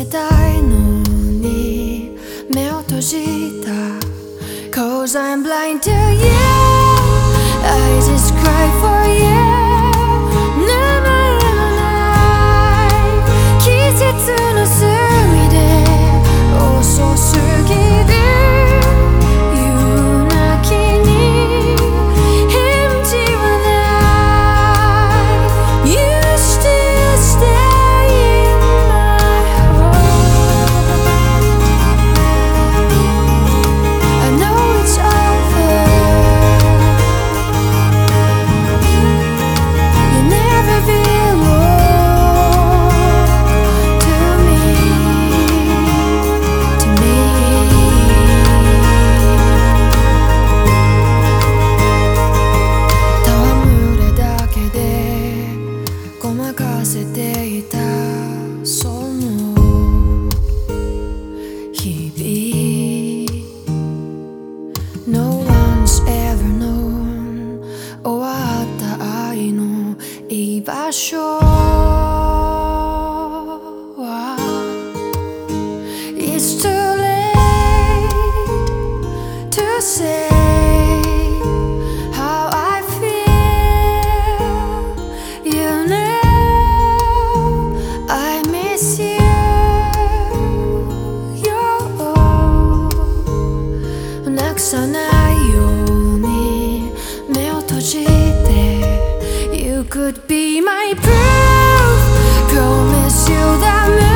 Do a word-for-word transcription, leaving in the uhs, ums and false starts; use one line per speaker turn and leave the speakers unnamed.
たいのに目を閉じた Cause I'm blind to you I just cry for you 眠れない季節の隅で遅すぎる夕泣きに返事はない You still stay in my heart I know it's over You never belong to me To me戯れだけでごまかせていたその日々 No one's ever known 終わった愛の居場所は It's too late to say how I feel You know I miss you You're なくさないように目を閉じて You could be my proof Promise you that